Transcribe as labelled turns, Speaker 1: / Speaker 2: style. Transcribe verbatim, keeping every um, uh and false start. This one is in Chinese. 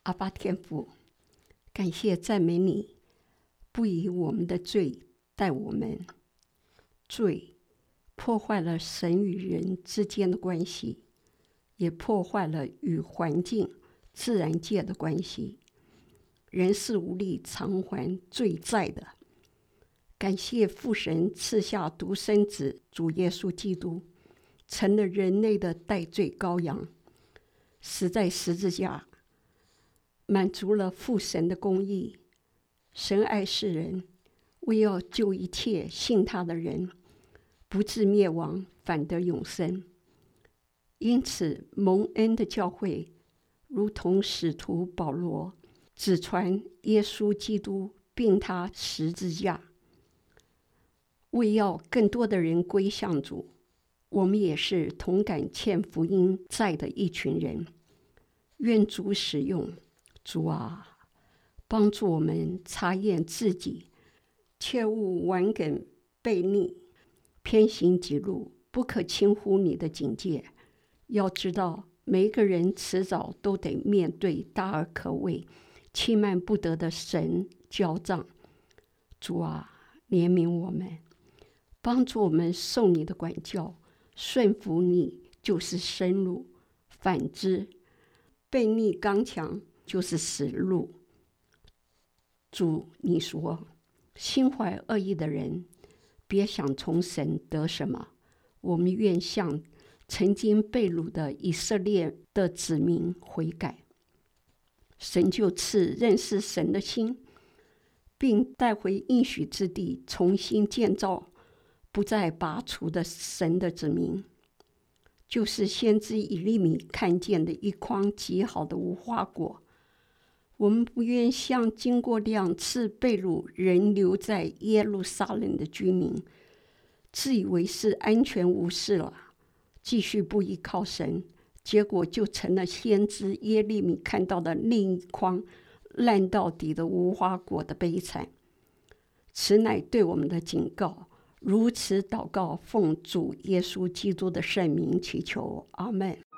Speaker 1: 阿爸天父，感谢赞美你，不以我们的罪待我们。罪破坏了神与人之间的关系，也破坏了与环境、自然界的关系。人是无力偿还罪债的。感谢父神赐下独生子主耶稣基督，成了人类的代罪羔羊，死在十字架，满足了父神的公义。神爱世人，为要救一切信他的人，不致灭亡，反得永生。因此蒙恩的教会如同使徒保罗只传耶稣基督并他十字架，为要更多的人归向主。我们也是同感欠福音债的一群人，愿主使用。主啊，帮助我们查验自己，切勿顽梗悖逆，偏行己路，不可轻忽你的警戒。要知道，每一个人迟早都得面对大而可畏、欺瞒不得的神交账。主啊，怜悯我们，帮助我们受你的管教，顺服你就是生路，反之悖逆刚强就是死路。主，你说心怀恶意的人别想从神得什么。我们愿向曾经被掳的以色列的子民悔改，神就赐认识神的心，并带回应许之地，重新建造不再拔除的神的子民，就是先知以利米看见的一筐极好的无花果。我们不愿像经过两次被掳仍留在耶路撒冷的居民，自以为是安全无事了，继续不依靠神，结果就成了先知耶利米看到的另一筐烂到底的无花果的悲惨。此乃对我们的警告。如此祷告，奉主耶稣基督的圣名祈求，阿们。